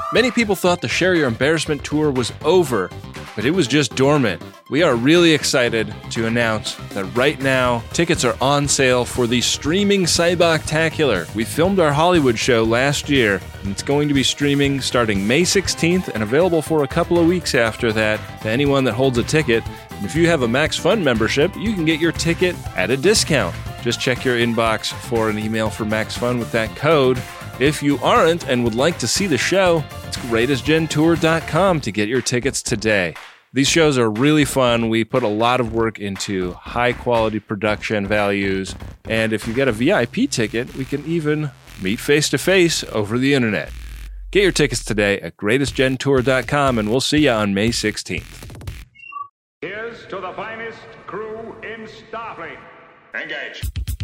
Many people thought the Share Your Embarrassment tour was over, but it was just dormant. We are really excited to announce that right now, tickets are on sale for the streaming Cyboctacular. We filmed our Hollywood show last year, and it's going to be streaming starting May 16th and available for a couple of weeks after that to anyone that holds a ticket. And if you have a Max Fun membership, you can get your ticket at a discount. Just check your inbox for an email for Max Fun with that code. If you aren't and would like to see the show, it's greatestgentour.com to get your tickets today. These shows are really fun. We put a lot of work into high-quality production values, and if you get a VIP ticket, we can even meet face-to-face over the internet. Get your tickets today at greatestgentour.com, and we'll see you on May 16th. Here's to the finest crew in Starfleet. Engage.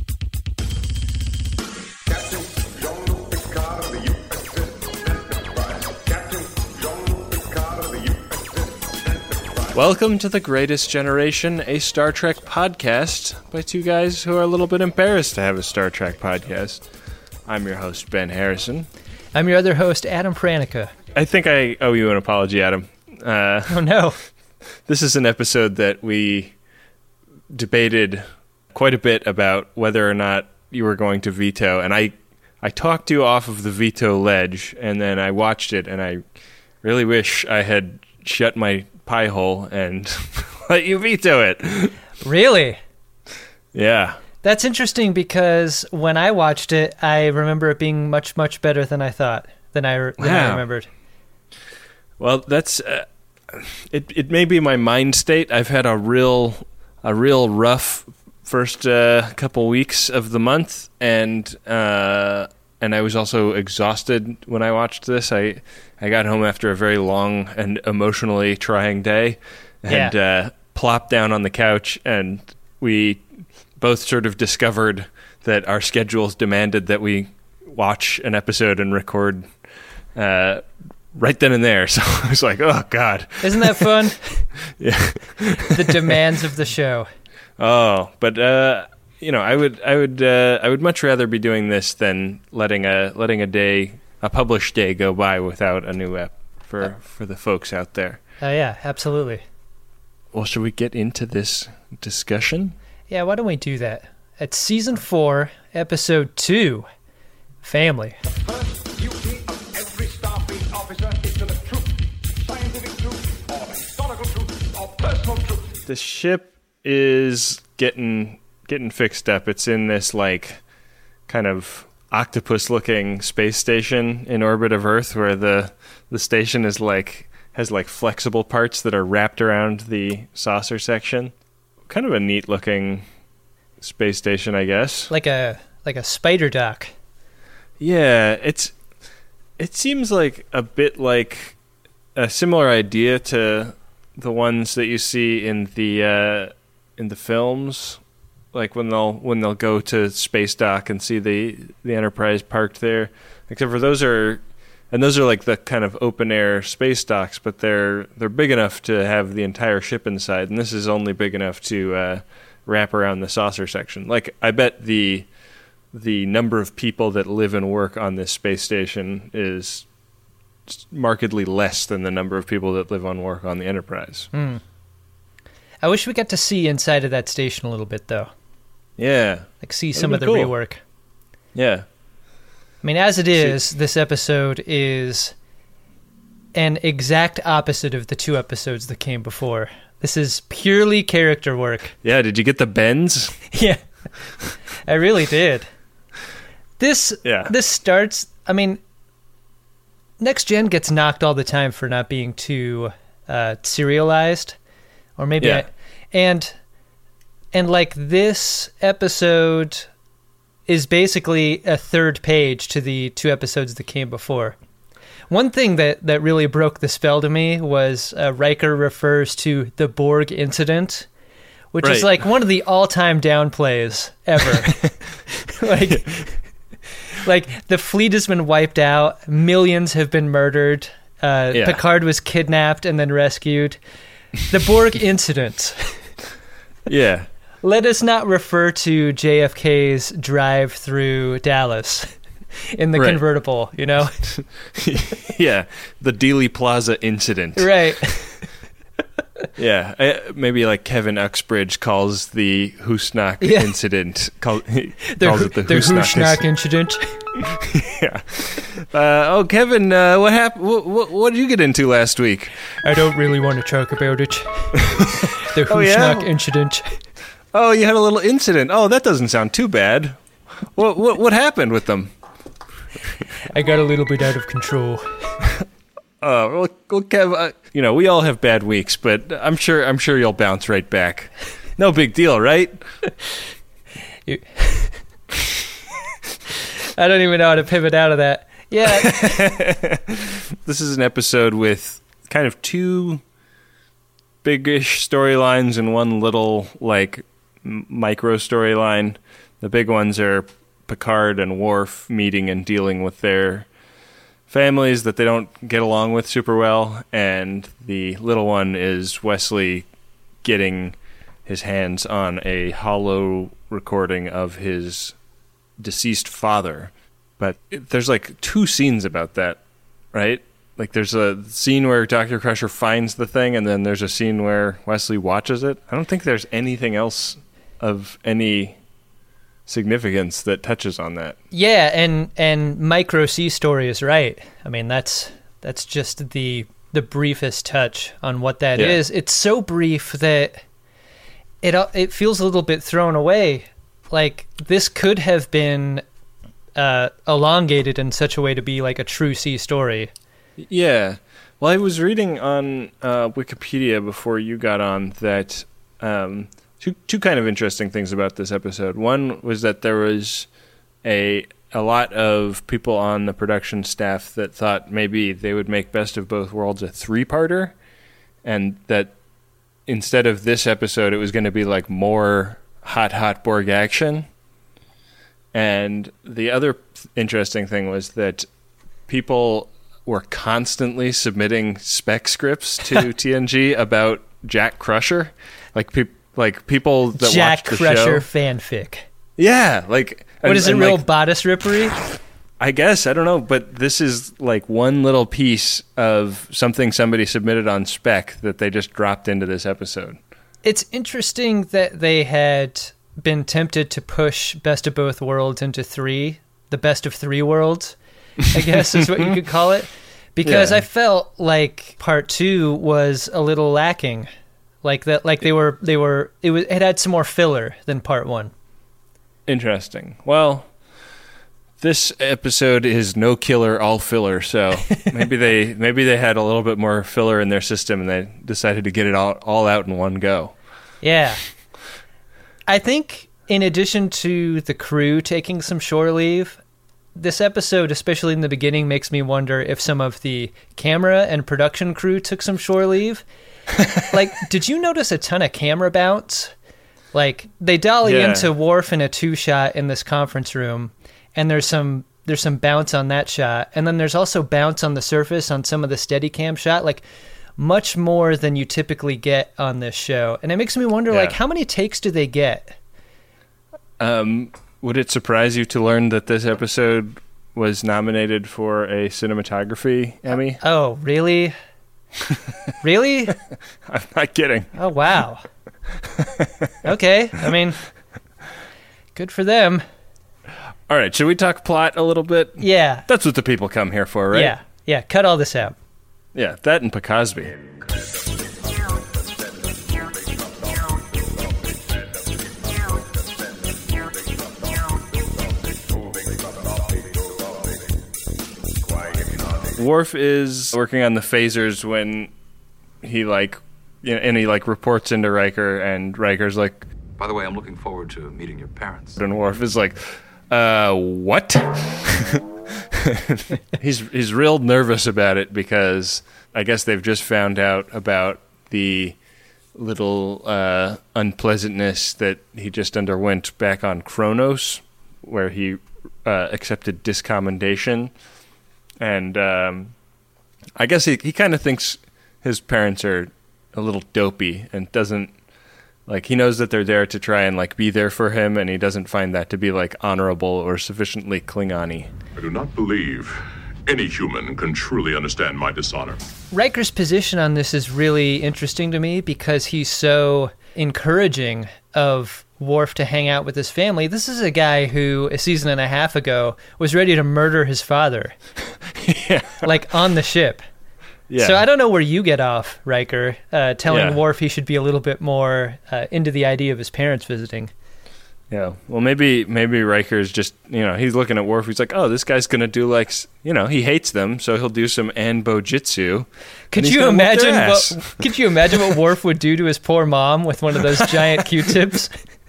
Captain Jean-Luc Picard of the USS Enterprise. Captain Jean-Luc Picard of the USS Enterprise. Welcome to The Greatest Generation, a Star Trek podcast by two guys who are a little bit embarrassed to have a Star Trek podcast. I'm your host, Ben Harrison. I'm your other host, Adam Pranica. I think I owe you an apology, Adam. Oh, no. This is an episode that we debated quite a bit about whether or not you were going to veto, and I talked you off of the veto ledge, and then I watched it, and I really wish I had shut my pie hole and let you veto it. Really? Yeah. That's interesting because when I watched it, I remember it being much, much better than I thought, than I remembered. Well, that's it may be my mind state. I've had a real rough first couple weeks of the month, and I was also exhausted when I watched this. I got home after a very long and emotionally trying day, and plopped down on the couch, and we both sort of discovered that our schedules demanded that we watch an episode and record right then and there. So I was like, oh, God. Isn't that fun? Yeah. The demands of the show. Oh, but I would much rather be doing this than letting a published day go by without a new ep for the folks out there. Oh, yeah, absolutely. Well, should we get into this discussion? Yeah, why don't we do that? It's Season 4, Episode 2, Family. First duty of every Starfleet officer is to the truth. Scientific truth, or historical truth, or personal truth. The ship is getting fixed up. It's in this like kind of octopus-looking space station in orbit of Earth, where the station has flexible parts that are wrapped around the saucer section. Kind of a neat looking space station, I guess. Like a spider dock. Yeah, it seems like a bit like a similar idea to the ones that you see in the films, like when they'll go to space dock and see the Enterprise parked there. Except for those are like the kind of open air space docks, but they're big enough to have the entire ship inside, and this is only big enough to wrap around the saucer section. Like, I bet the number of people that live and work on this space station is markedly less than the number of people that live and work on the Enterprise. I wish we got to see inside of that station a little bit, though. Yeah. Like, see some of the cool. rework. Yeah. I mean, as it is, this episode is an exact opposite of the two episodes that came before. This is purely character work. Yeah, did you get the bends? Yeah, I really did. This starts, I mean, Next Gen gets knocked all the time for not being too serialized. Or maybe and like this episode is basically a third page to the two episodes that came before. One thing that really broke the spell to me was Riker refers to the Borg incident, which is like one of the all-time downplays ever. like the fleet has been wiped out, millions have been murdered, Picard was kidnapped and then rescued. The Borg incident. Yeah. Let us not refer to JFK's drive through Dallas. in the convertible, you know? Yeah, the Dealey Plaza incident. Right. Yeah, maybe like Kevin Uxbridge calls the Hoosnock incident. Calls it the Hoosnock incident. Yeah. Kevin, what happened? What did you get into last week? I don't really want to talk about it. The Hoosnock incident. Oh, you had a little incident. Oh, that doesn't sound too bad. What happened with them? I got a little bit out of control. Well, Kev, we all have bad weeks, but I'm sure you'll bounce right back. No big deal, right? I don't even know how to pivot out of that. Yeah. This is an episode with kind of two big-ish storylines and one little, micro storyline. The big ones are Picard and Worf meeting and dealing with their families that they don't get along with super well, and the little one is Wesley getting his hands on a hollow recording of his deceased father. But there's two scenes about that, right? There's a scene where Dr. Crusher finds the thing, and then there's a scene where Wesley watches it. I don't think there's anything else of any significance that touches on that. Yeah, and Micro C story is right. I mean, that's just the briefest touch on what that is. It's so brief that it feels a little bit thrown away. This could have been elongated in such a way to be a true C story. Yeah. Well, I was reading on Wikipedia before you got on that two kind of interesting things about this episode. One was that there was a lot of people on the production staff that thought maybe they would make Best of Both Worlds a 3-parter, and that instead of this episode, it was going to be more hot Borg action. And the other interesting thing was that people were constantly submitting spec scripts to TNG about Jack Crusher, people that Jack watch the Crusher show. fanfic. Yeah, what is it? Real bodice rippery? I guess, I don't know, but this is one little piece of something somebody submitted on spec that they just dropped into this episode. It's interesting that they had been tempted to push Best of Both Worlds into 3, the best of 3 worlds, I guess is what you could call it, because I felt like part 2 was a little lacking, it had some more filler than part 1. Interesting. Well, this episode is no killer, all filler, so maybe they had a little bit more filler in their system and they decided to get it all out in one go. Yeah. I think in addition to the crew taking some shore leave, this episode, especially in the beginning, makes me wonder if some of the camera and production crew took some shore leave. Did you notice a ton of camera bounce? They dolly into Worf in a 2-shot in this conference room, and there's some bounce on that shot, and then there's also bounce on the surface on some of the Steadicam shot, much more than you typically get on this show. And it makes me wonder, how many takes do they get? Would it surprise you to learn that this episode was nominated for a cinematography Emmy? Oh, really? Really? I'm not kidding. Oh, wow. Okay. I mean, good for them. All right. Should we talk plot a little bit? Yeah. That's what the people come here for, right? Yeah. Yeah. Cut all this out. Yeah. That and Picosby. Worf is working on the phasers when he reports into Riker, and Riker's like, by the way, I'm looking forward to meeting your parents. And Worf is like, what? He's real nervous about it because I guess they've just found out about the little unpleasantness that he just underwent back on Kronos, where he accepted discommendation. And I guess he kind of thinks his parents are a little dopey and doesn't Like, he knows that they're there to try and, like, be there for him, and he doesn't find that to be, like, honorable or sufficiently Klingon-y. I do not believe any human can truly understand my dishonor. Riker's position on this is really interesting to me because he's so encouraging of Worf to hang out with his family. This is a guy who, a season and a half ago, was ready to murder his father. Yeah. Like, on the ship. Yeah. So I don't know where you get off, Riker, telling Yeah. Worf he should be a little bit more into the idea of his parents visiting. Yeah. Well, maybe Riker's just, he's looking at Worf. He's like, oh, this guy's going to do, like, he hates them, so he'll do some Anbo Jitsu. Could you imagine what Worf would do to his poor mom with one of those giant Q-tips?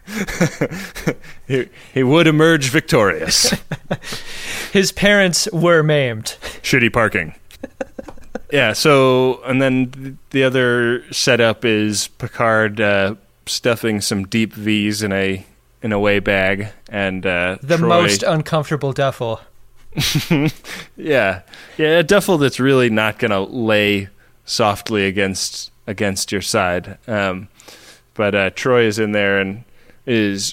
He would emerge victorious. His parents were maimed. Shitty parking. Yeah, so, and then the other setup is Picard stuffing some deep V's in a way bag, and the Troy, most uncomfortable duffel. yeah, a duffel that's really not going to lay softly against your side. But Troy is in there and is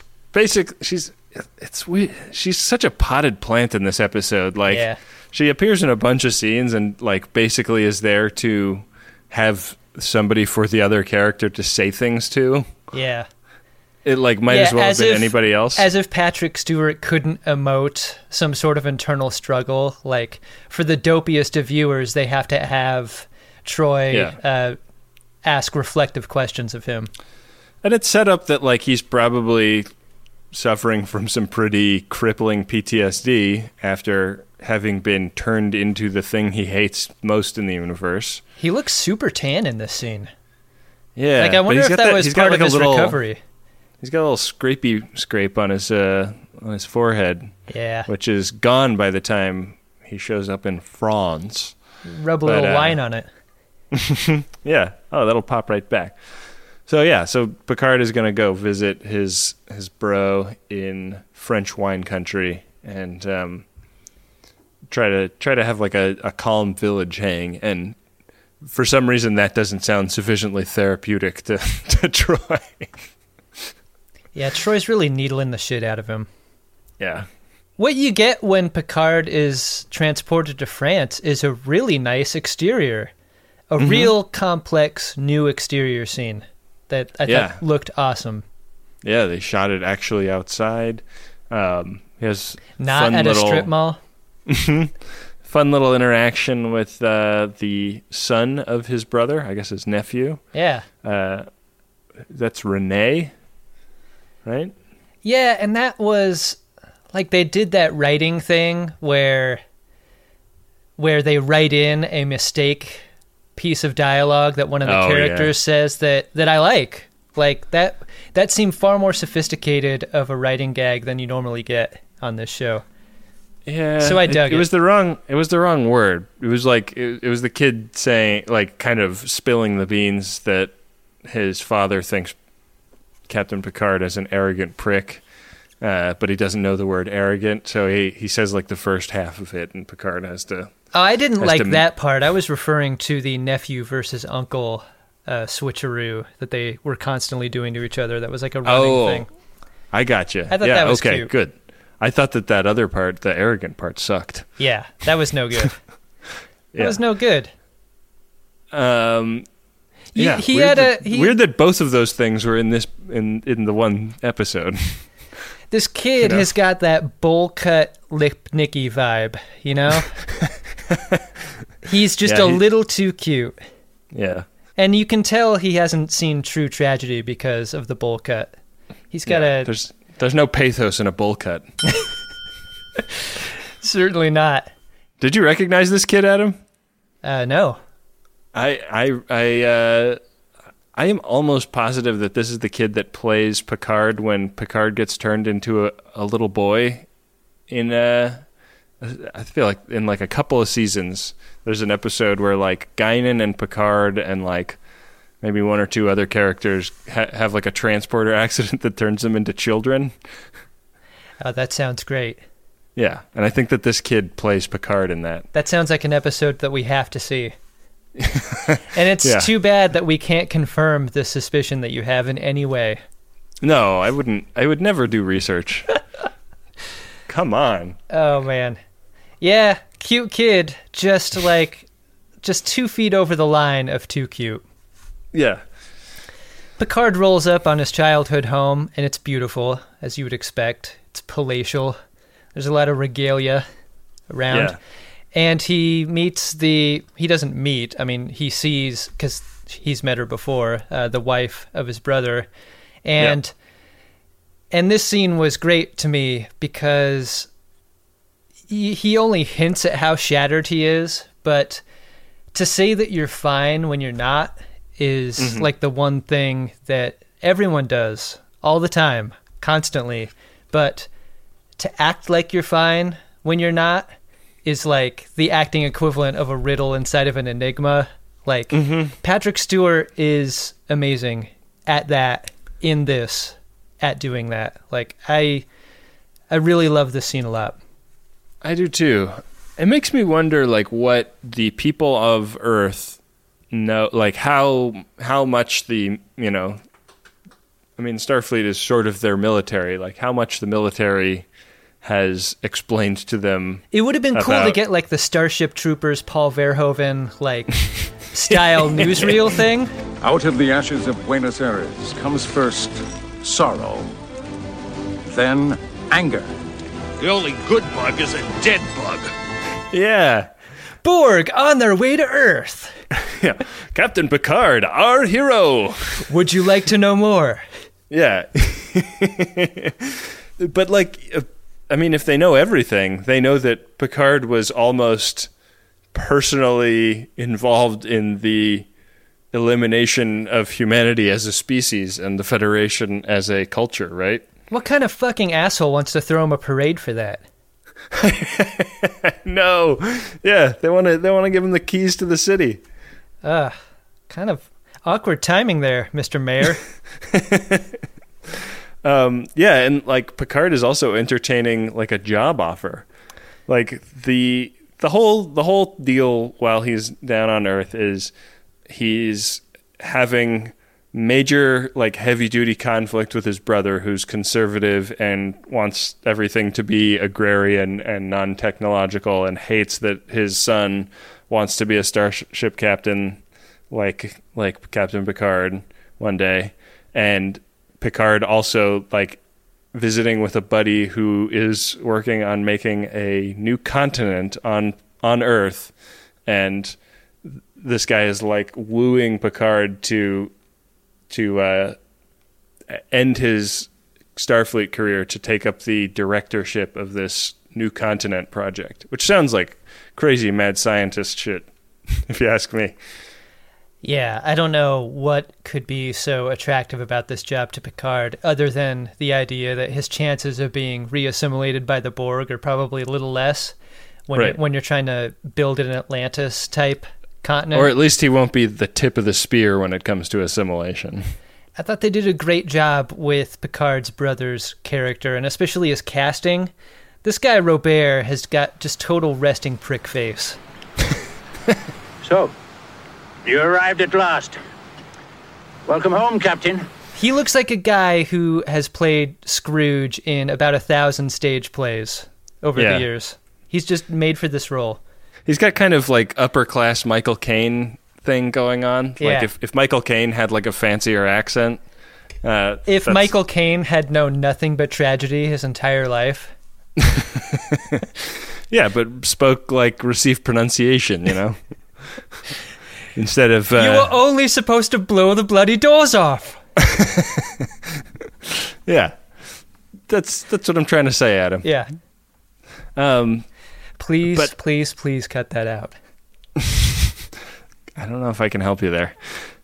it's weird. She's such a potted plant in this episode. Like, yeah. She appears in a bunch of scenes and, like, basically is there to have somebody for the other character to say things to. Yeah. It, like, might as well have been anybody else. As if Patrick Stewart couldn't emote some sort of internal struggle. Like, for the dopiest of viewers, they have to have Troy ask reflective questions of him. And it's set up that, like, he's probably suffering from some pretty crippling PTSD after having been turned into the thing he hates most in the universe. He looks super tan in this scene. Yeah. Like, I wonder if that was part of his recovery. He's got a little scrape on his forehead. Yeah. Which is gone by the time he shows up in France. Rub a little wine on it. Yeah. Oh, that'll pop right back. So Picard is going to go visit his bro in French wine country and try to have like a calm village hang, and for some reason that doesn't sound sufficiently therapeutic to Troy. Yeah, Troy's really needling the shit out of him. Yeah. What you get when Picard is transported to France is a really nice exterior. A real complex new exterior scene that I thought looked awesome. Yeah, they shot it actually outside. He has not at a strip mall. Fun little interaction with the son of his brother, I guess his nephew. Yeah. That's Renee, right? Yeah, and that was like they did that writing thing where they write in a mistake piece of dialogue that one of the characters says that I like. Like that seemed far more sophisticated of a writing gag than you normally get on this show. Yeah. So I dug it. It was the wrong word. It was like it was the kid saying, like, kind of spilling the beans that his father thinks Captain Picard as an arrogant prick, but he doesn't know the word arrogant, so he says like the first half of it, and Picard has to. Oh, I didn't like that part. I was referring to the nephew versus uncle switcheroo that they were constantly doing to each other. That was like a running thing. I got you. I thought that was okay, cute. Good. I thought that other part, the arrogant part, sucked. Yeah, that was no good. That was no good. Weird that both of those things were in the one episode. This kid has got that bowl cut Lipnicki vibe, you know? He's just a little too cute. Yeah. And you can tell he hasn't seen True Tragedy because of the bowl cut. He's got There's no pathos in a bowl cut. Certainly not. Did you recognize this kid, Adam? No. I am almost positive that this is the kid that plays Picard when Picard gets turned into a little boy I feel like in like a couple of seasons, there's an episode where like Guinan and Picard and like maybe one or two other characters have like a transporter accident that turns them into children. Oh, that sounds great. Yeah, and I think that this kid plays Picard in that. That sounds like an episode that we have to see. And it's too bad that we can't confirm the suspicion that you have in any way. No, I wouldn't. I would never do research. Come on. Oh, man. Yeah, cute kid, just 2 feet over the line of too cute. Yeah. Picard rolls up on his childhood home, and it's beautiful, as you would expect. It's palatial. There's a lot of regalia around. Yeah. And he doesn't meet, he sees, because he's met her before, the wife of his brother. And this scene was great to me because he only hints at how shattered he is, but to say that you're fine when you're not is like the one thing that everyone does all the time, constantly. But to act like you're fine when you're not is like the acting equivalent of a riddle inside of an enigma. Like, Patrick Stewart is amazing at that in this, at doing that. Like, I really love this scene a lot. I do too. It makes me wonder, like, what the people of Earth know, like how much the, Starfleet is sort of their military, like how much the military has explained to them. It would have been cool to get like the Starship Troopers, Paul Verhoeven, like style newsreel thing. Out of the ashes of Buenos Aires comes first sorrow, then anger. The only good bug is a dead bug. Yeah. Borg on their way to Earth. Yeah. Captain Picard, our hero. Would you like to know more? Yeah. But if they know everything, they know that Picard was almost personally involved in the elimination of humanity as a species and the Federation as a culture, right? What kind of fucking asshole wants to throw him a parade for that? No. Yeah, they want to give him the keys to the city. Kind of awkward timing there, Mr. Mayor. Yeah, and like Picard is also entertaining like a job offer. Like the whole deal while he's down on Earth is he's having major like heavy duty conflict with his brother who's conservative and wants everything to be agrarian and non-technological and hates that his son wants to be a starship captain like Captain Picard one day. And Picard also like visiting with a buddy who is working on making a new continent on Earth, and this guy is like wooing Picard to end his Starfleet career to take up the directorship of this new continent project, which sounds like crazy mad scientist shit, if you ask me. Yeah, I don't know what could be so attractive about this job to Picard, other than the idea that his chances of being reassimilated by the Borg are probably a little less when you're trying to build an Atlantis-type continent. Or at least he won't be the tip of the spear when it comes to assimilation. I thought they did a great job with Picard's brother's character, and especially his casting. This guy, Robert, has got just total resting prick face. So, you arrived at last. Welcome home, Captain. He looks like a guy who has played Scrooge in about 1,000 stage plays over the years. He's just made for this role. He's got kind of like upper class Michael Caine thing going on. Yeah. Like if Michael Caine had like a fancier accent. If Michael Caine had known nothing but tragedy his entire life. Yeah, but spoke like received pronunciation, you know? Instead of... You were only supposed to blow the bloody doors off. Yeah. That's what I'm trying to say, Adam. Yeah. Please cut that out. I don't know if I can help you there.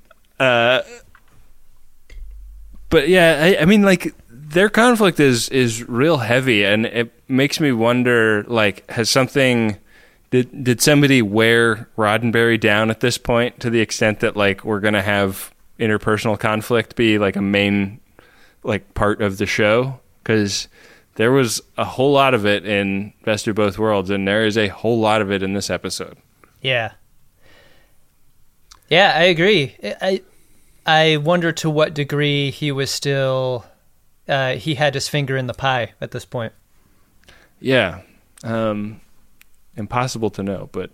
But yeah, I mean, like, their conflict is real heavy, and it makes me wonder, like, has something... Did somebody wear Roddenberry down at this point to the extent that, like, we're going to have interpersonal conflict be, like, a main, like, part of the show? Because there was a whole lot of it in Best of Both Worlds, and there is a whole lot of it in this episode. Yeah. Yeah, I agree. I wonder to what degree he was still he had his finger in the pie at this point. Yeah, impossible to know, but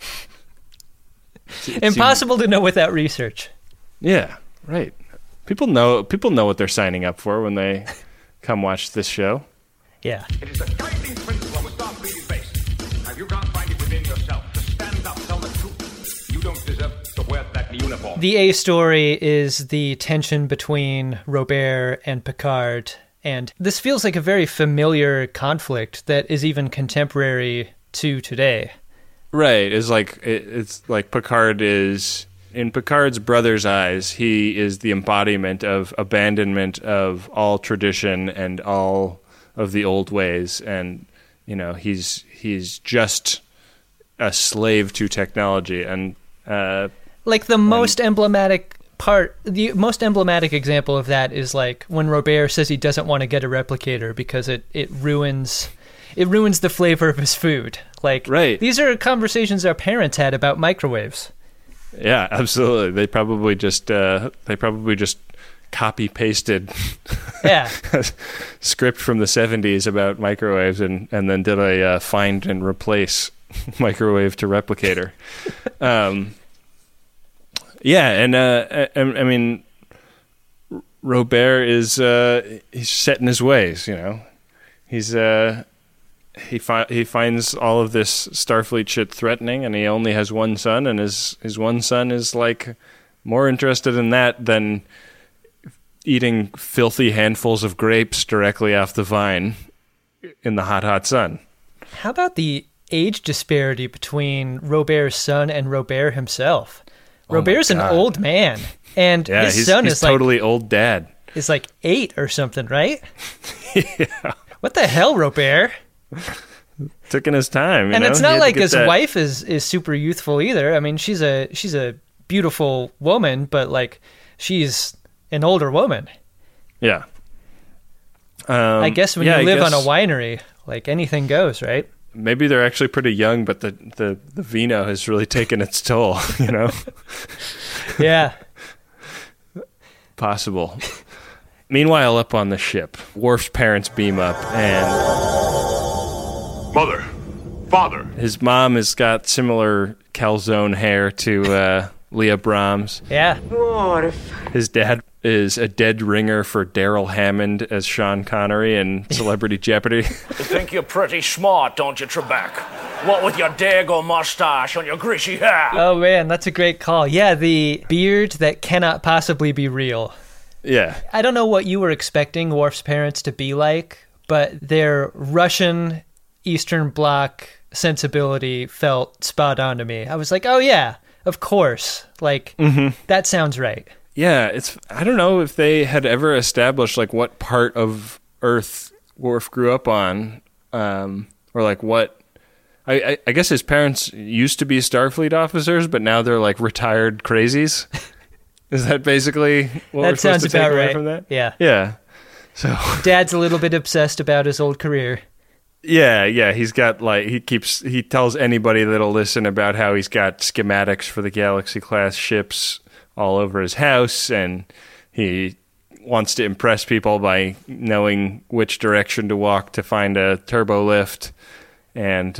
impossible to know without research. Yeah, right. People know what they're signing up for when they come watch this show. Yeah. It is the guiding principle of a Starfleet base. Have you can't find it within yourself to stand up, tell the truth? You don't deserve to wear that uniform. The A story is the tension between Robert and Picard, and this feels like a very familiar conflict that is even contemporary to today. Right. It's like Picard is, in Picard's brother's eyes, he is the embodiment of abandonment of all tradition and all of the old ways, and he's just a slave to technology. And the most emblematic example of that is like when Robert says he doesn't want to get a replicator because it ruins the flavor of his food. Like, right. These are conversations our parents had about microwaves. Yeah, absolutely. They probably just copy pasted script from the 70s about microwaves and then did a find and replace microwave to replicator. I mean, Robert is he's set in his ways. He finds all of this Starfleet shit threatening, and he only has one son, and his one son is like more interested in that than eating filthy handfuls of grapes directly off the vine in the hot sun. How about the age disparity between Robert's son and Robert himself? Robert's an old man, and his son is totally old dad. Is like 8 or something, right? Yeah. What the hell, Robert? Taking his time, and it's not like his wife is super youthful either. I mean, she's a beautiful woman, but like she's an older woman. Yeah. I guess when you live on a winery, like anything goes, right? Maybe they're actually pretty young, but the vino has really taken its toll, Yeah. Possible. Meanwhile, up on the ship, Worf's parents beam up, and Mother, father. His mom has got similar calzone hair to Leah Brahms. Yeah. Worf. His dad is a dead ringer for Daryl Hammond as Sean Connery in Celebrity Jeopardy. You think you're pretty smart, don't you, Trebek? What with your dago mustache and your greasy hair? Oh, man, that's a great call. Yeah, the beard that cannot possibly be real. Yeah. I don't know what you were expecting Worf's parents to be like, but their Russian Eastern Bloc sensibility felt spot on to me. I was like, oh, yeah, of course. Like, That sounds right. Yeah, I don't know if they had ever established like what part of Earth Worf grew up on, or like what. I guess his parents used to be Starfleet officers, but now they're like retired crazies. Is that basically what we're supposed to take away from that? Yeah. Yeah. So Dad's a little bit obsessed about his old career. Yeah. He's got like he tells anybody that'll listen about how he's got schematics for the Galaxy class ships all over his house, and he wants to impress people by knowing which direction to walk to find a turbo lift. And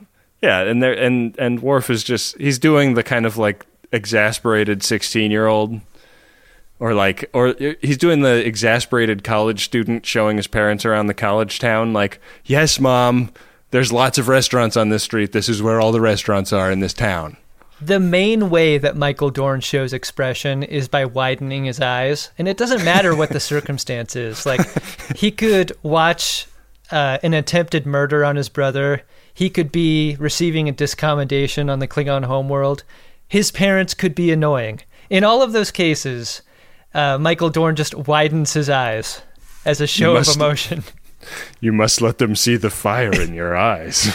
and Worf is he's doing the kind of like exasperated 16-year-old, or he's doing the exasperated college student showing his parents around the college town like, yes, Mom, there's lots of restaurants on this street. This is where all the restaurants are in this town. The main way that Michael Dorn shows expression is by widening his eyes, and it doesn't matter what the circumstance is. Like, he could watch an attempted murder on his brother. He could be receiving a discommendation on the Klingon homeworld. His parents could be annoying. In all of those cases, Michael Dorn just widens his eyes as a show of emotion. You must let them see the fire in your eyes.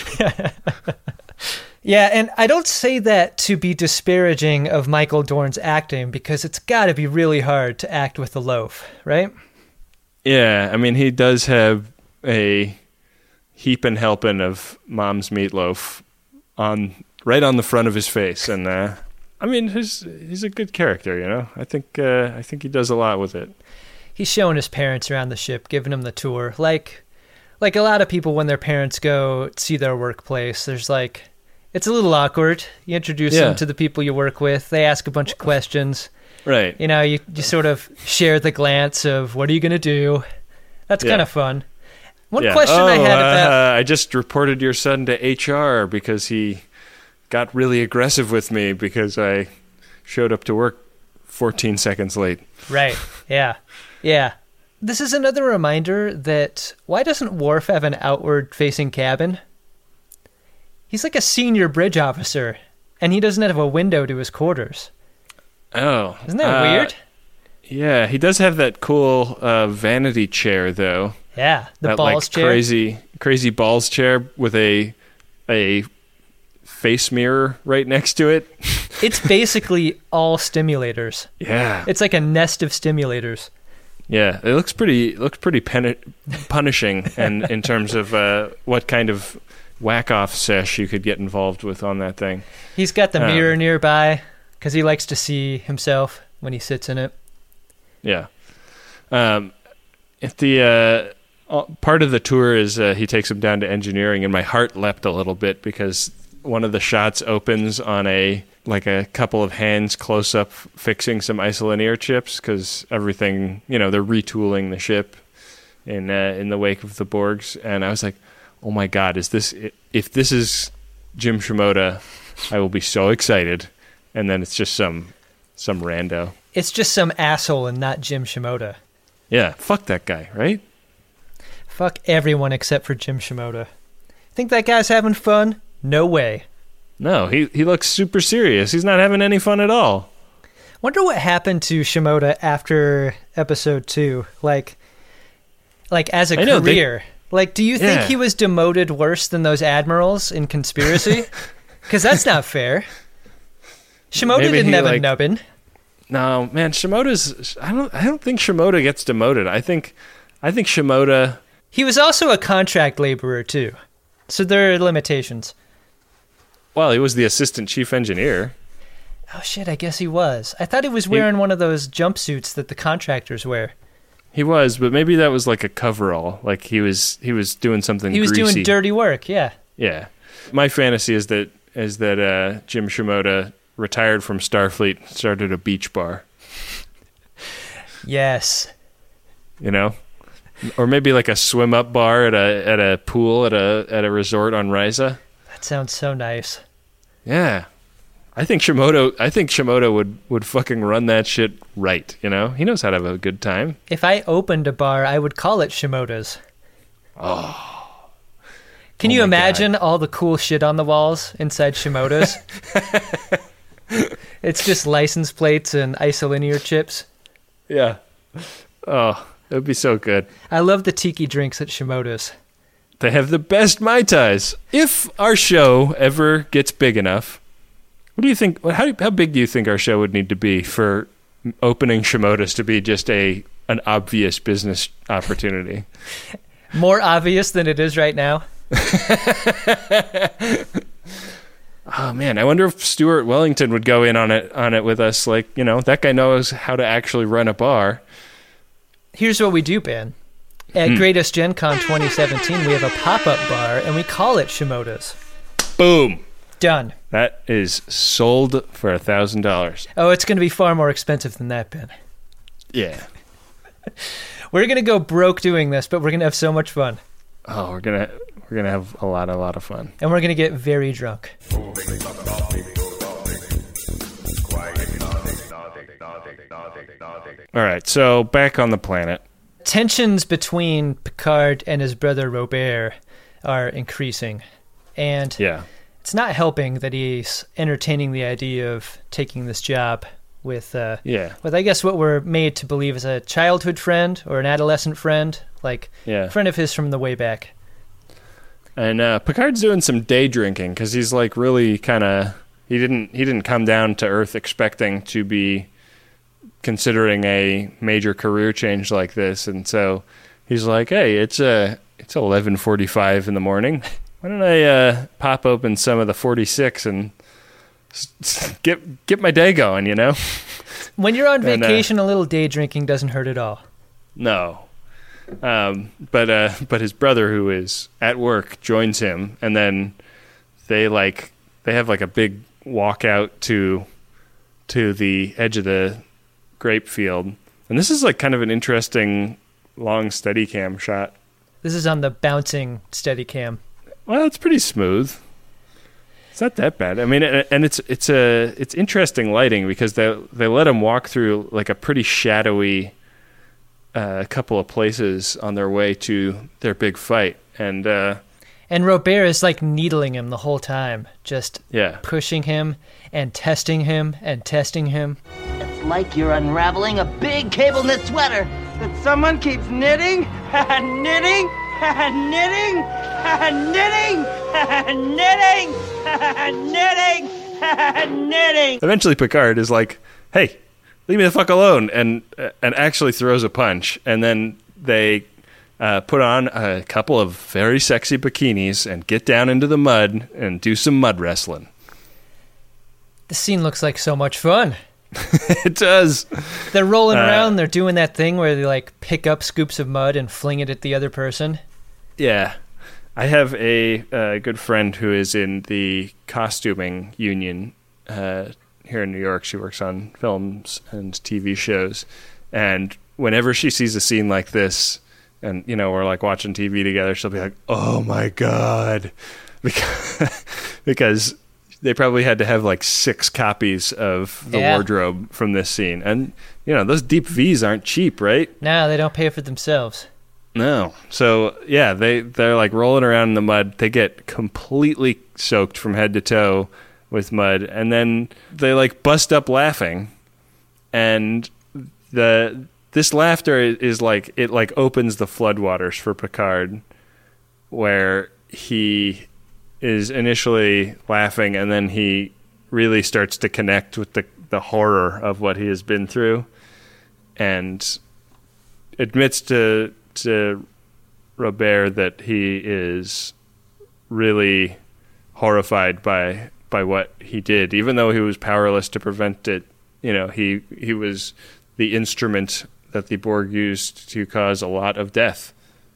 Yeah, and I don't say that to be disparaging of Michael Dorn's acting, because it's got to be really hard to act with a loaf, right? Yeah, I mean, he does have a heaping helping of Mom's meatloaf right on the front of his face, and I mean, he's a good character, you know. I think he does a lot with it. He's showing his parents around the ship, giving them the tour. Like a lot of people when their parents go see their workplace, there's like, it's a little awkward. You introduce them to the people you work with. They ask a bunch of questions. Right. You know, you sort of share the glance of, what are you going to do? That's kind of fun. One question I had about... I just reported your son to HR because he got really aggressive with me because I showed up to work 14 seconds late. Right. Yeah. Yeah. This is another reminder that why doesn't Worf have an outward-facing cabin? He's like a senior bridge officer, and he doesn't have a window to his quarters. Oh. Isn't that weird? Yeah, he does have that cool vanity chair, though. Yeah, the balls chair. Crazy balls chair with a face mirror right next to it. It's basically all stimulators. Yeah. It's like a nest of stimulators. Yeah, it looks pretty punishing and in terms of what kind of whack-off sesh you could get involved with on that thing. He's got the mirror nearby because he likes to see himself when he sits in it. Yeah. If the part of the tour is he takes him down to engineering, and my heart leapt a little bit because one of the shots opens on a couple of hands close up fixing some isolinear chips because everything, they're retooling the ship in the wake of the Borgs, and I was like, oh my God, if this is Jim Shimoda, I will be so excited. And then it's just some rando. It's just some asshole and not Jim Shimoda. Yeah, fuck that guy, right? Fuck everyone except for Jim Shimoda. Think that guy's having fun? No way. No, he looks super serious. He's not having any fun at all. Wonder what happened to Shimoda after episode 2. Like as a career. Do you think he was demoted worse than those admirals in Conspiracy? Because that's not fair. Shimoda didn't have a nubbin. No, man, Shimoda's... I don't think Shimoda gets demoted. I think Shimoda... He was also a contract laborer, too. So there are limitations. Well, he was the assistant chief engineer. Oh, shit, I guess he was. I thought he was wearing one of those jumpsuits that the contractors wear. He was, but maybe that was like a coverall. Like he was doing something. He was greasy. Doing dirty work. Yeah. Yeah. My fantasy is that Jim Shimoda retired from Starfleet, started a beach bar. Yes. Or maybe like a swim up bar at a pool at a resort on Risa. That sounds so nice. Yeah. I think Shimoda would fucking run that shit right, He knows how to have a good time. If I opened a bar, I would call it Shimoda's. Oh. Can you imagine all the cool shit on the walls inside Shimoda's? It's just license plates and isolinear chips. Yeah. Oh, it would be so good. I love the tiki drinks at Shimoda's. They have the best Mai Tais. If our show ever gets big enough, what do you think? How big do you think our show would need to be for opening Shimoda's to be just an obvious business opportunity? More obvious than it is right now. Oh man, I wonder if Stuart Wellington would go in on it with us. That guy knows how to actually run a bar. Here's what we do, Ben. At Greatest Gen Con 2017, we have a pop-up bar, and we call it Shimoda's. Boom. Done. That is sold for $1,000. Oh, it's going to be far more expensive than that, Ben. Yeah. We're going to go broke doing this, but we're going to have so much fun. Oh, we're gonna have a lot of fun. And we're going to get very drunk. All right, so back on the planet. Tensions between Picard and his brother Robert are increasing. And it's not helping that he's entertaining the idea of taking this job with I guess what we're made to believe is a childhood friend or an adolescent friend, a friend of his from the way back. And Picard's doing some day drinking because he's really kind of he didn't come down to Earth expecting to be considering a major career change like this, and so he's like, hey, it's 11:45 in the morning. Why don't I pop open some of the 46 and get my day going, you know? When you're on vacation, a little day drinking doesn't hurt at all. No. But his brother, who is at work, joins him, and then they have like a big walk out to the edge of the grape field. And this is like kind of an interesting long Steadicam shot. This is on the bouncing Steadicam. Well, it's pretty smooth. It's not that bad. I mean, and it's interesting lighting because they let him walk through like a pretty shadowy couple of places on their way to their big fight, and Robert is like needling him the whole time, just yeah, pushing him and testing him and testing him. It's like you're unraveling a big cable knit sweater that someone keeps knitting and knitting and knitting and knitting and knitting and knitting and knitting. Eventually, Picard is like, "Hey, leave me the fuck alone," and actually throws a punch, and then they put on a couple of very sexy bikinis and get down into the mud and do some mud wrestling. The scene looks like so much fun. It does. They're rolling around. They're doing that thing where they like pick up scoops of mud and fling it at the other person. Yeah. I have a good friend who is in the costuming union here in New York. She works on films and TV shows. And whenever she sees a scene like this, and, you know, we're like watching TV together, she'll be like, "Oh my God." Because they probably had to have like 6 copies of the wardrobe from this scene. And, you know, those deep V's aren't cheap, right? No, they don't pay for themselves. No. So, yeah, they're like rolling around in the mud. They get completely soaked from head to toe with mud. And then they like bust up laughing. And this laughter is like, it like opens the floodwaters for Picard, where he is initially laughing and then he really starts to connect with the horror of what he has been through, and admits to Robert that he is really horrified by what he did, even though he was powerless to prevent it. You know, he was the instrument that the Borg used to cause a lot of death.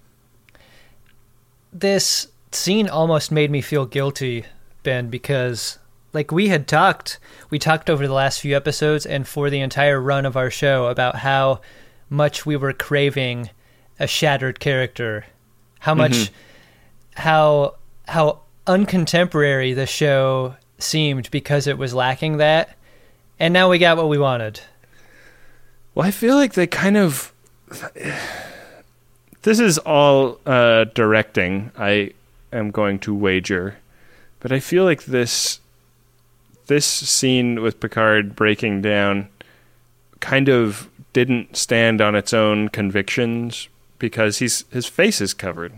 This scene almost made me feel guilty, Ben, because like we talked over the last few episodes and for the entire run of our show about how much we were craving a shattered character, how much how uncontemporary the show seemed because it was lacking that, and now we got what we wanted. Well, I feel like they kind of... This is all directing, I am going to wager. But I feel like this scene with Picard breaking down kind of didn't stand on its own convictions because his face is covered.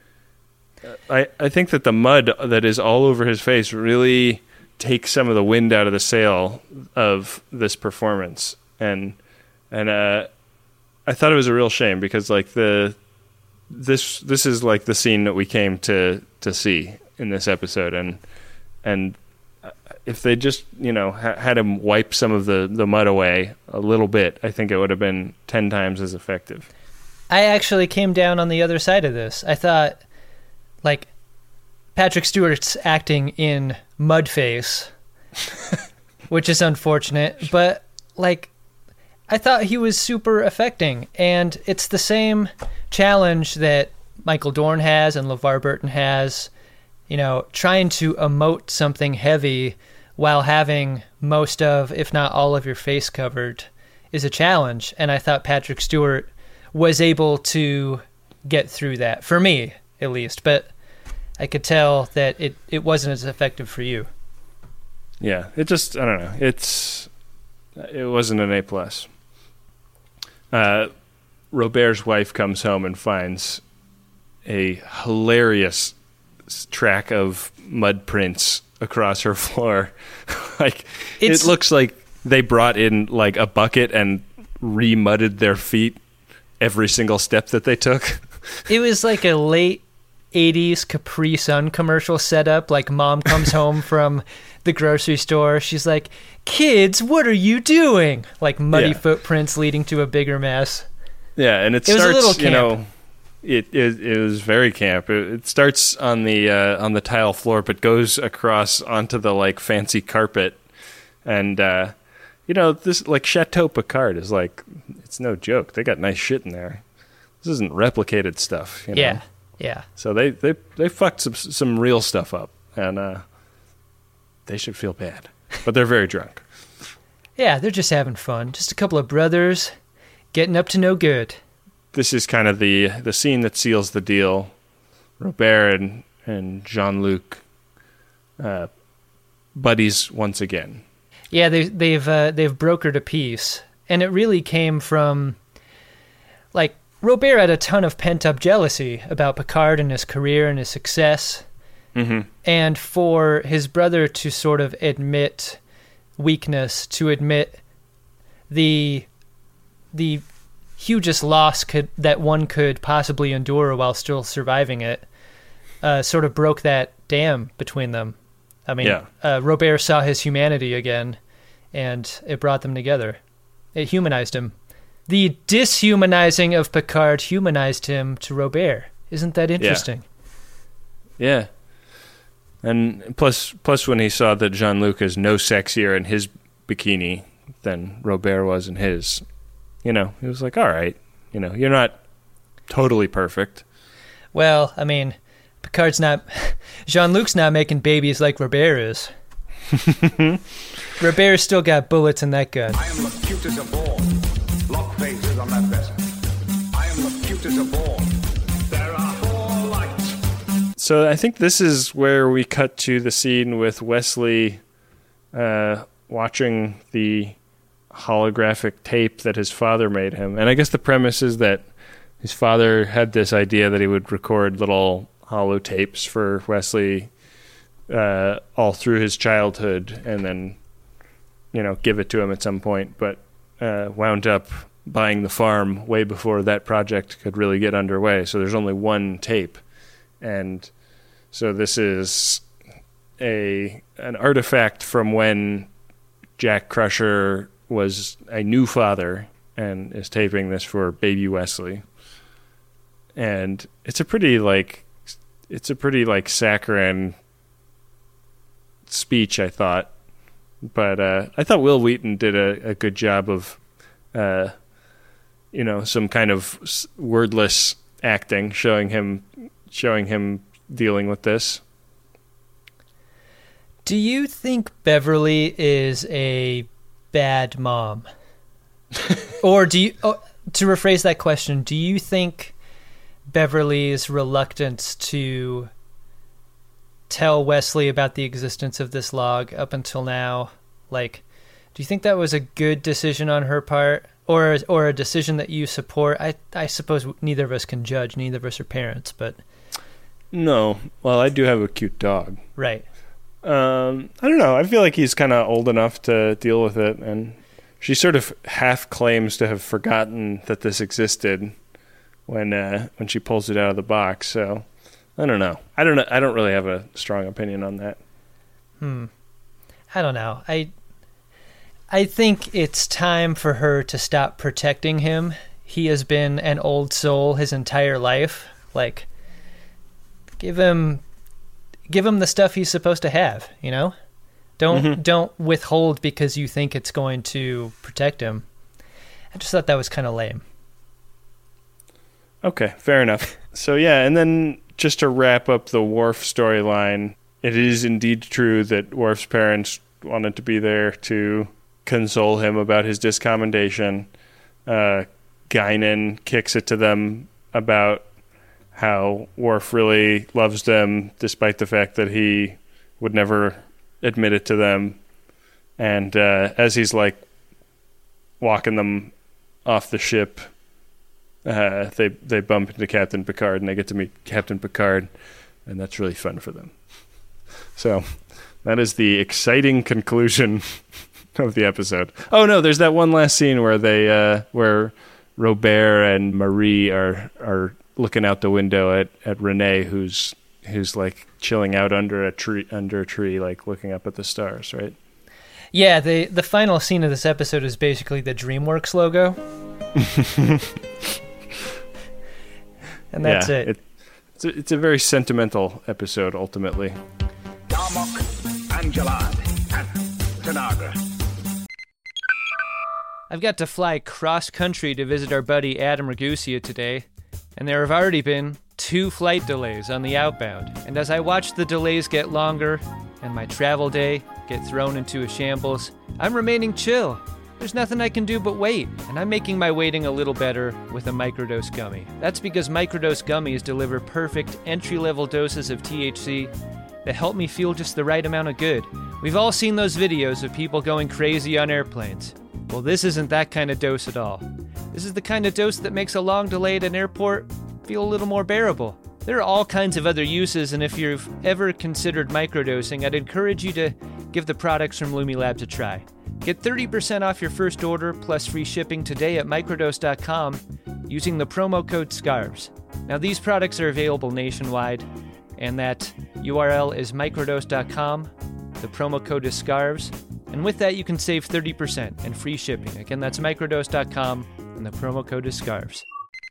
I think that the mud that is all over his face really takes some of the wind out of the sail of this performance. And I thought it was a real shame because like this is like the scene that we came to see in this episode, and if they just, you know, had him wipe some of the mud away a little bit, I think it would have been 10 times as effective. I actually came down on the other side of this. I thought, like, Patrick Stewart's acting in Mudface, which is unfortunate, but like, I thought he was super affecting, and it's the same challenge that Michael Dorn has and LeVar Burton has, you know, trying to emote something heavy while having most of, if not all of your face covered is a challenge, and I thought Patrick Stewart was able to get through that, for me at least, but I could tell that it wasn't as effective for you. Yeah, it just, I don't know, it wasn't an A+. Robert's wife comes home and finds a hilarious track of mud prints across her floor. Like, it looks like they brought in like a bucket and remudded their feet every single step that they took. It was like a late 80s Capri Sun commercial setup, like mom comes home from the grocery store. She's like, "Kids, what are you doing?" Like muddy footprints leading to a bigger mess. Yeah, and it starts, was a little camp. It was very camp. It starts on the tile floor, but goes across onto the like fancy carpet, and this like Chateau Picard is like, it's no joke. They got nice shit in there. This isn't replicated stuff. You know? Yeah. So they fucked some real stuff up, and they should feel bad, but they're very drunk. Yeah, they're just having fun. Just a couple of brothers getting up to no good. This is kind of the scene that seals the deal. Robert and Jean-Luc buddies once again. Yeah, they've brokered a peace, and it really came from like Robert had a ton of pent up jealousy about Picard and his career and his success, and for his brother to sort of admit weakness, to admit the hugest loss that one could possibly endure while still surviving it, sort of broke that dam between them. I mean, Robert saw his humanity again, and it brought them together. It humanized him. The dishumanizing of Picard humanized him to Robert. Isn't that interesting? Yeah. And plus when he saw that Jean-Luc is no sexier in his bikini than Robert was in his, he was like, all right, you're not totally perfect. Well, I mean, Jean-Luc's not making babies like Robert is. Robert's still got bullets in that gun. I am the cutest of all. Lock faces on that vessel. I am the cutest of all. There are 4 lights. So I think this is where we cut to the scene with Wesley watching the holographic tape that his father made him. And I guess the premise is that his father had this idea that he would record little holo tapes for Wesley all through his childhood and then, give it to him at some point, but wound up buying the farm way before that project could really get underway. So there's only one tape. And so this is an artifact from when Jack Crusher was a new father and is taping this for baby Wesley. And it's a pretty saccharine speech, I thought. But I thought Will Wheaton did a good job of, some kind of wordless acting, showing him dealing with this. Do you think Beverly is a bad mom? Or to rephrase that question, do you think Beverly's reluctance to tell Wesley about the existence of this log up until now, do you think that was a good decision on her part, or a decision that you support? I suppose neither of us can judge. Neither of us are parents, but no. Well, I do have a cute dog. Right. I don't know. I feel like he's kind of old enough to deal with it, and she sort of half claims to have forgotten that this existed when she pulls it out of the box. So I don't know. I don't really have a strong opinion on that. I don't know. I think it's time for her to stop protecting him. He has been an old soul his entire life. Give him the stuff he's supposed to have, Don't withhold because you think it's going to protect him. I just thought that was kind of lame. Okay, fair enough. So yeah, and then just to wrap up the Worf storyline, it is indeed true that Worf's parents wanted to be there to console him about his discommendation. Guinan kicks it to them about how Worf really loves them, despite the fact that he would never admit it to them. And as he's walking them off the ship, they bump into Captain Picard, and they get to meet Captain Picard, and that's really fun for them. So that is the exciting conclusion of the episode. Oh no, there's that one last scene where where Robert and Marie are looking out the window at Renee, who's who's like chilling out under a tree, like looking up at the stars, right? Yeah, the final scene of this episode is basically the DreamWorks logo. And that's it. It's a very sentimental episode, ultimately. Darmok, Angelad, and Tanagra. I've got to fly cross-country to visit our buddy Adam Ragusia today, and there have already been 2 flight delays on the outbound. And as I watch the delays get longer and my travel day get thrown into a shambles, I'm remaining chill. There's nothing I can do but wait, and I'm making my waiting a little better with a microdose gummy. That's because microdose gummies deliver perfect entry-level doses of THC that help me feel just the right amount of good. We've all seen those videos of people going crazy on airplanes. Well, this isn't that kind of dose at all. This is the kind of dose that makes a long delay at an airport feel a little more bearable. There are all kinds of other uses, and if you've ever considered microdosing, I'd encourage you to give the products from Lumi Labs a try. Get 30% off your first order plus free shipping today at microdose.com using the promo code SCARVES. Now, these products are available nationwide, and that URL is microdose.com. The promo code is SCARVES. And with that, you can save 30% and free shipping. Again, that's microdose.com, and the promo code is SCARVES.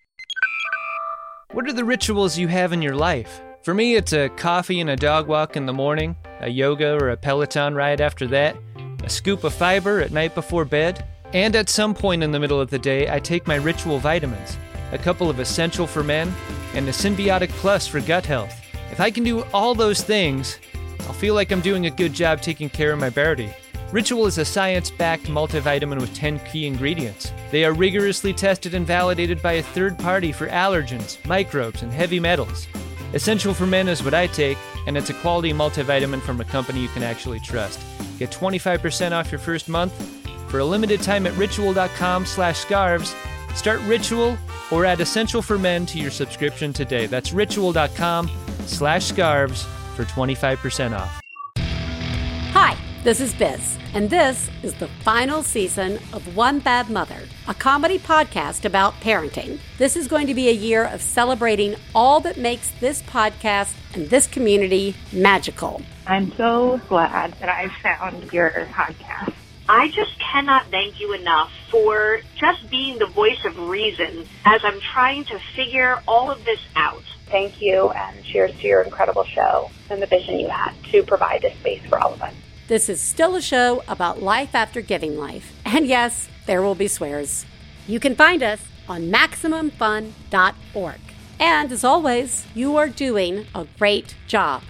What are the rituals you have in your life? For me, it's a coffee and a dog walk in the morning, a yoga or a Peloton ride after that, a scoop of fiber at night before bed, and at some point in the middle of the day, I take my ritual vitamins, a couple of Essential for Men, and a Symbiotic Plus for gut health. If I can do all those things, I'll feel like I'm doing a good job taking care of my body. Ritual is a science-backed multivitamin with 10 key ingredients. They are rigorously tested and validated by a third party for allergens, microbes, and heavy metals. Essential for Men is what I take, and it's a quality multivitamin from a company you can actually trust. Get 25% off your first month for a limited time at ritual.com/scarves. Start Ritual or add Essential for Men to your subscription today. That's ritual.com/scarves for 25% off. Hi, this is Biz, and this is the final season of One Bad Mother, a comedy podcast about parenting. This is going to be a year of celebrating all that makes this podcast and this community magical. I'm so glad that I found your podcast. I just cannot thank you enough for just being the voice of reason as I'm trying to figure all of this out. Thank you, and cheers to your incredible show and the vision you had to provide this space for all of us. This is still a show about life after giving life. And yes, there will be swears. You can find us on MaximumFun.org. And as always, you are doing a great job.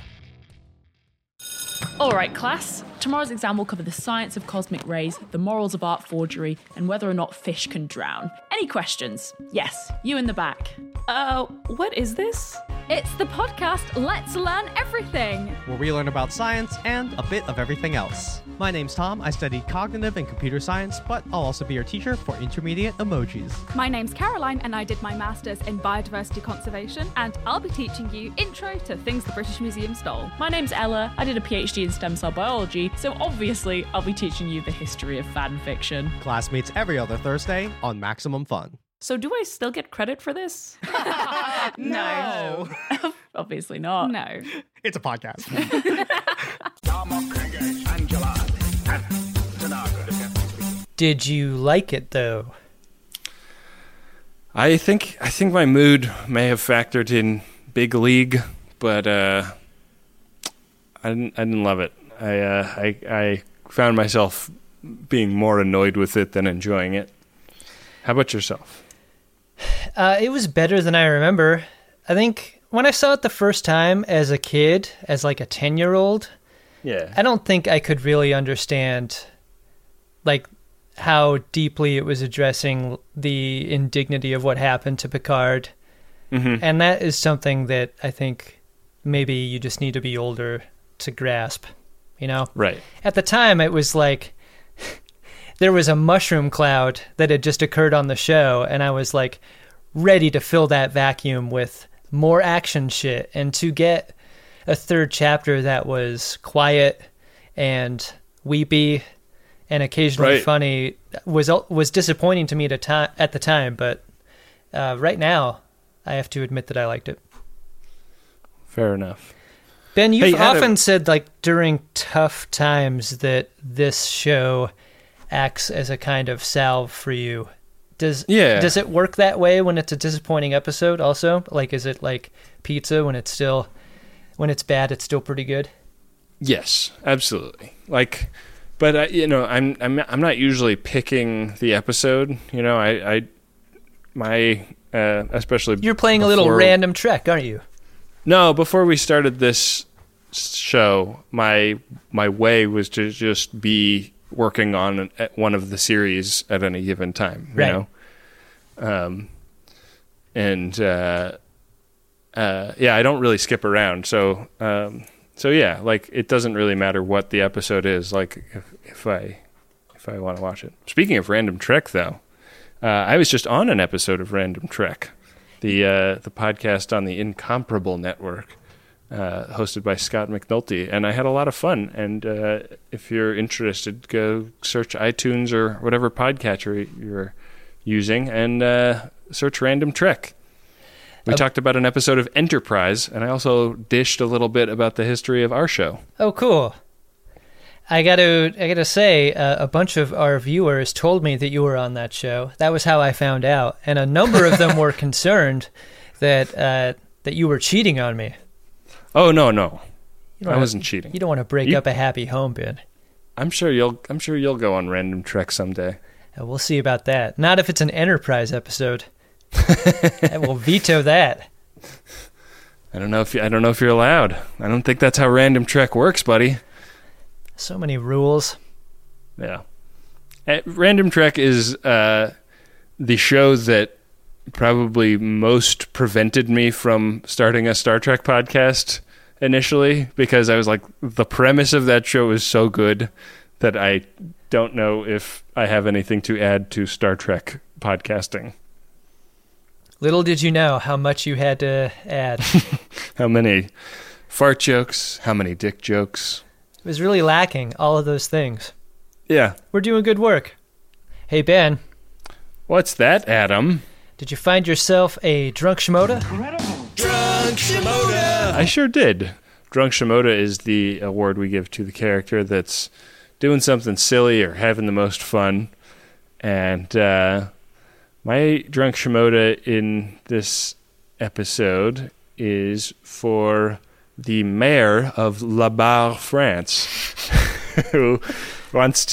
All right, class. Tomorrow's exam will cover the science of cosmic rays, the morals of art forgery, and whether or not fish can drown. Any questions? Yes, you in the back. What is this? It's the podcast Let's Learn Everything, where we learn about science and a bit of everything else. My name's Tom. I studied cognitive and computer science, but I'll also be your teacher for intermediate emojis. My name's Caroline, and I did my master's in biodiversity conservation, and I'll be teaching you intro to things the British Museum stole. My name's Ella. I did a PhD in stem cell biology, so obviously I'll be teaching you the history of fan fiction. Class meets every other Thursday on Maximum Fun. So do I still get credit for this? No. Obviously not. No. It's a podcast. Did you like it, though? I think my mood may have factored in Big League, but I didn't love it. I found myself being more annoyed with it than enjoying it. How about yourself? It was better than I remember. I think when I saw it the first time as a kid, as like a 10-year-old, yeah, I don't think I could really understand like how deeply it was addressing the indignity of what happened to Picard. Mm-hmm. And that is something that I think maybe you just need to be older to grasp, you know? Right. At the time, it was like there was a mushroom cloud that had just occurred on the show, and I was like ready to fill that vacuum with more action shit. And to get a third chapter that was quiet and weepy and occasionally funny was disappointing to me at the time. But right now, I have to admit that I liked it. Fair enough. Ben, you've often said, like, during tough times that this show acts as a kind of salve for you. Does it work that way when it's a disappointing episode also? Like, is it like pizza when it's bad, it's still pretty good? Yes, absolutely. Like, but I'm not usually picking the episode. You know, especially you're playing a little random Trek, aren't you? No, before we started this show, my way was to just be working on one of the series at any given time. You know, I don't really skip around. So yeah, like it doesn't really matter what the episode is. Like if I want to watch it. Speaking of Random Trek, though, I was just on an episode of Random Trek, the podcast on the Incomparable Network, hosted by Scott McNulty, and I had a lot of fun. And if you're interested, go search iTunes or whatever podcatcher you're using and search Random Trek. We talked about an episode of Enterprise, and I also dished a little bit about the history of our show. Oh, cool. I gotta say, a bunch of our viewers told me that you were on that show. That was how I found out, and a number of them were concerned that you were cheating on me. Oh no, I wasn't cheating. You don't want to break up a happy home, Ben. I'm sure you'll go on Random Trek someday. We'll see about that. Not if it's an Enterprise episode. I will veto that. I don't know if you're allowed. I don't think that's how Random Trek works, buddy. So many rules. Yeah. Random Trek is the show that probably most prevented me from starting a Star Trek podcast initially, because I was like, the premise of that show is so good that I don't know if I have anything to add to Star Trek podcasting. Little did you know how much you had to add. How many fart jokes, how many dick jokes. It was really lacking, all of those things. Yeah. We're doing good work. Hey, Ben. What's that, Adam? Did you find yourself a Drunk Shimoda? Drunk Shimoda! I sure did. Drunk Shimoda is the award we give to the character that's doing something silly or having the most fun. And my Drunk Shimoda in this episode is for the mayor of La Barre, France, who wants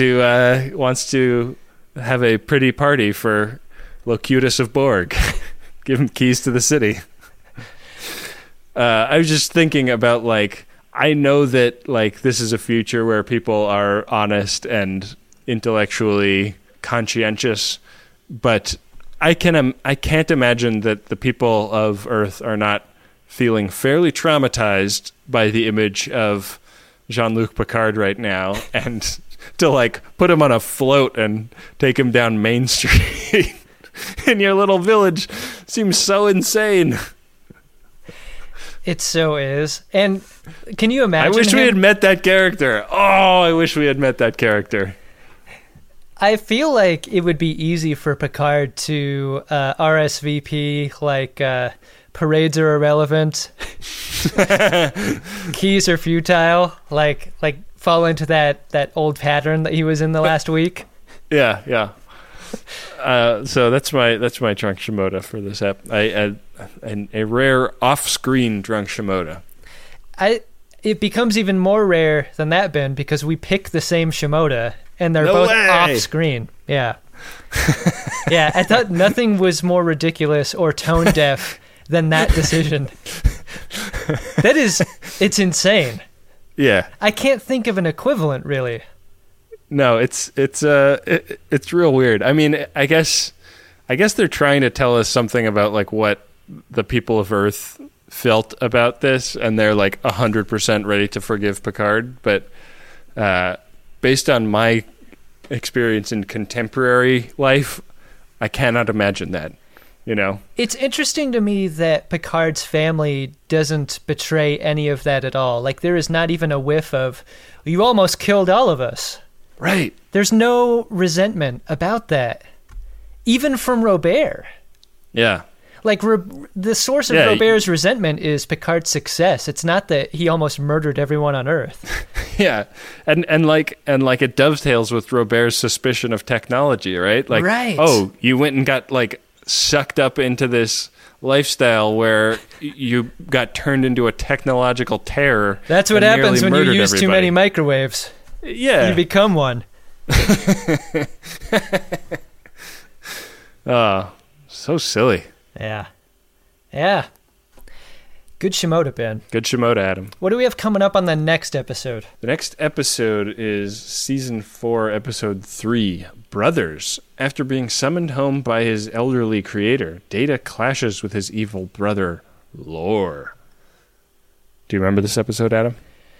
to have a pretty party for Locutus of Borg. Give him keys to the city. I was just thinking about, like, I know that, like, this is a future where people are honest and intellectually conscientious, but I can't imagine that the people of Earth are not feeling fairly traumatized by the image of Jean-Luc Picard right now, and to, like, put him on a float and take him down Main Street in your little village seems so insane. It so is. And can you imagine I wish we had met that character. Oh, I wish we had met that character. I feel like it would be easy for Picard to RSVP, like, parades are irrelevant, keys are futile, like fall into that old pattern that he was in the last week. Yeah. So that's my Drunk Shimoda for this app. A rare off-screen Drunk Shimoda. It becomes even more rare than that, Ben, because we pick the same Shimoda and they're both off-screen. Yeah. Yeah, I thought nothing was more ridiculous or tone deaf than that decision. It's insane. Yeah. I can't think of an equivalent, really. No, it's real weird. I mean, I guess they're trying to tell us something about, like, what the people of Earth felt about this, and they're like 100% ready to forgive Picard. But based on my experience in contemporary life, I cannot imagine that. You know, it's interesting to me that Picard's family doesn't betray any of that at all. Like, there is not even a whiff of, you almost killed all of us. Right. There's no resentment about that, even from Robert. Yeah. Like, the source of Robert's resentment is Picard's success. It's not that he almost murdered everyone on Earth. Yeah, and like it dovetails with Robert's suspicion of technology, right? Like, right. Oh, you went and got like sucked up into this lifestyle where you got turned into a technological terror. That's what happens when you use too many microwaves. Yeah, you become one. So silly. Yeah. Good Shimoda, Ben. Good Shimoda, Adam. What do we have coming up on the next episode? The next episode is Season 4, Episode 3, Brothers. After being summoned home by his elderly creator, Data clashes with his evil brother, Lore. Do you remember this episode, Adam?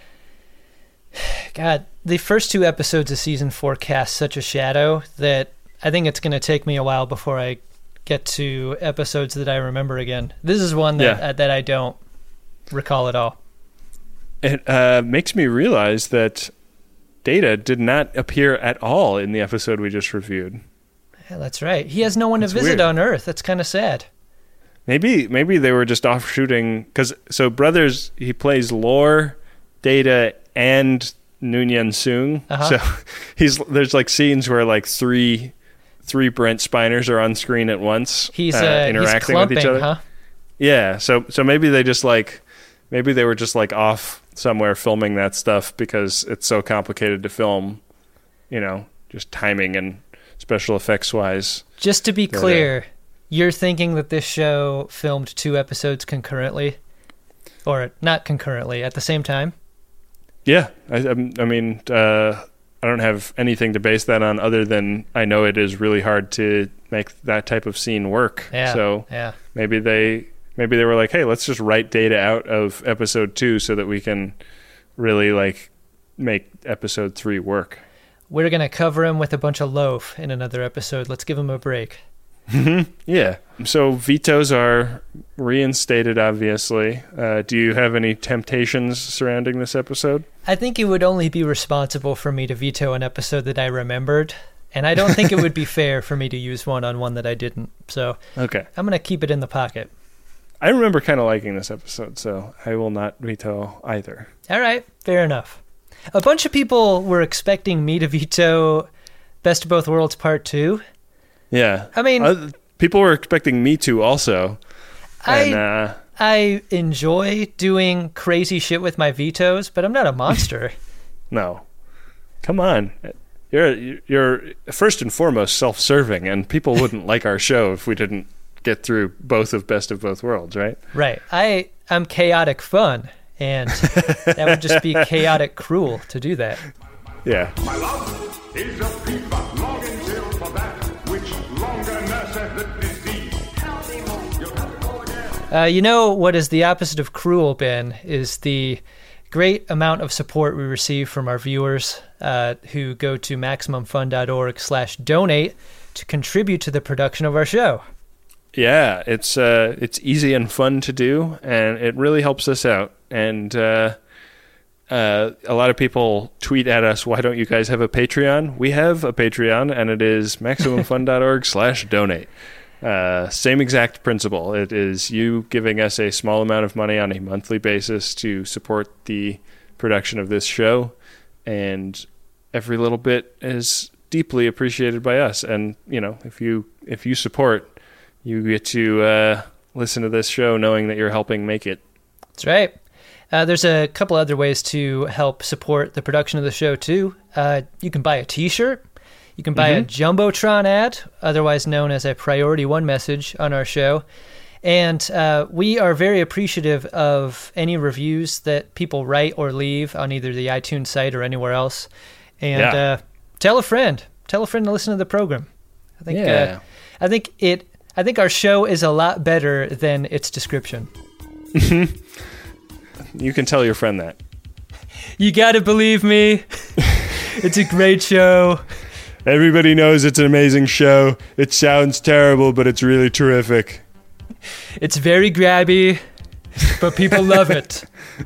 God, the first 2 episodes of Season 4 cast such a shadow that I think it's going to take me a while before I get to episodes that I remember again. This is one that that I don't recall at all. It makes me realize that Data did not appear at all in the episode we just reviewed. Yeah, that's right. He has no one to visit on Earth. That's kind of sad. Maybe they were just off shooting, because Brothers, he plays Lore, Data, and Noonien Soong. So there's like scenes where like three Brent Spiners are on screen at once. He's interacting with each other. Huh? Yeah, so maybe they just like they were just like off somewhere filming that stuff because it's so complicated to film, just timing and special effects wise. Just to be clear, you're thinking that this show filmed 2 episodes concurrently, or not concurrently, at the same time? Yeah, I mean, I don't have anything to base that on other than I know it is really hard to make that type of scene work. Yeah, so maybe they were like, hey, let's just write Data out of episode 2 so that we can really like make episode 3 work. We're going to cover him with a bunch of loaf in another episode. Let's give him a break. Yeah. So vetoes are reinstated, obviously. Do you have any temptations surrounding this episode? I think it would only be responsible for me to veto an episode that I remembered, and I don't think it would be fair for me to use one on one that I didn't. So okay, I'm going to keep it in the pocket. I remember kind of liking this episode, so I will not veto either. All right, fair enough. A bunch of people were expecting me to veto Best of Both Worlds Part 2. Yeah. I mean, people were expecting me to also. I enjoy doing crazy shit with my vetoes, but I'm not a monster. No. Come on. You're first and foremost self-serving, and people wouldn't like our show if we didn't get through both of Best of Both Worlds, right? Right. I'm chaotic fun, and that would just be chaotic cruel to do that. Yeah. My love is a fever longing till for that which longer nurses the disease. You'll have to go again. You know what is the opposite of cruel, Ben, is the great amount of support we receive from our viewers who go to MaximumFun.org/donate to contribute to the production of our show. Yeah, it's easy and fun to do, and it really helps us out. And a lot of people tweet at us, why don't you guys have a Patreon? We have a Patreon, and it is MaximumFun.org/donate. Same exact principle. It is you giving us a small amount of money on a monthly basis to support the production of this show, and every little bit is deeply appreciated by us. And if you support, you get to listen to this show knowing that you're helping make it. That's right. There's a couple other ways to help support the production of the show, too. You can buy a T-shirt. You can buy a Jumbotron ad, otherwise known as a Priority One message on our show. And we are very appreciative of any reviews that people write or leave on either the iTunes site or anywhere else. And tell a friend. Tell a friend to listen to the program. I think our show is a lot better than its description. You can tell your friend that. You got to believe me. It's a great show. Everybody knows it's an amazing show. It sounds terrible, but it's really terrific. It's very grabby, but people love it.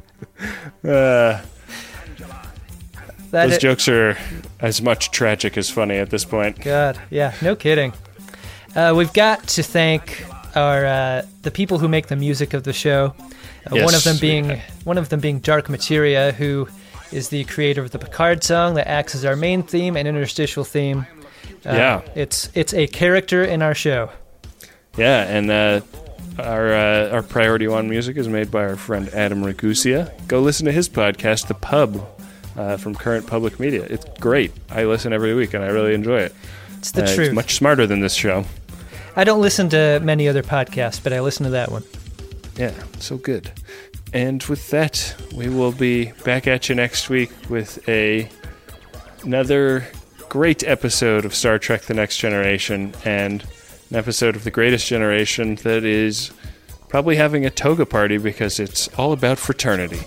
Those jokes are as much tragic as funny at this point. God, yeah, no kidding. We've got to thank are the people who make the music of the show. Yes, one of them being Dark Materia, who is the creator of the Picard song that acts as our main theme and interstitial theme. It's a character in our show. Yeah, and our Priority One music is made by our friend Adam Ragusia. Go listen to his podcast, The Pub, from Current Public Media. It's great. I listen every week, and I really enjoy it. It's the truth. It's much smarter than this show. I don't listen to many other podcasts, but I listen to that one. Yeah, so good. And with that, we will be back at you next week with another great episode of Star Trek The Next Generation, and an episode of The Greatest Generation that is probably having a toga party because it's all about fraternity.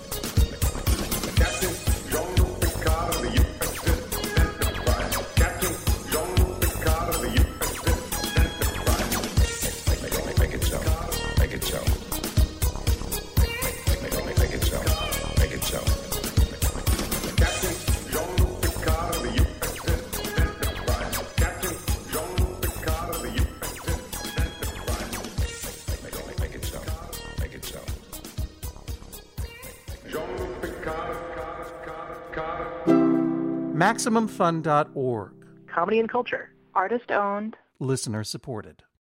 MaximumFun.org. Comedy and culture. Artist owned. Listener supported.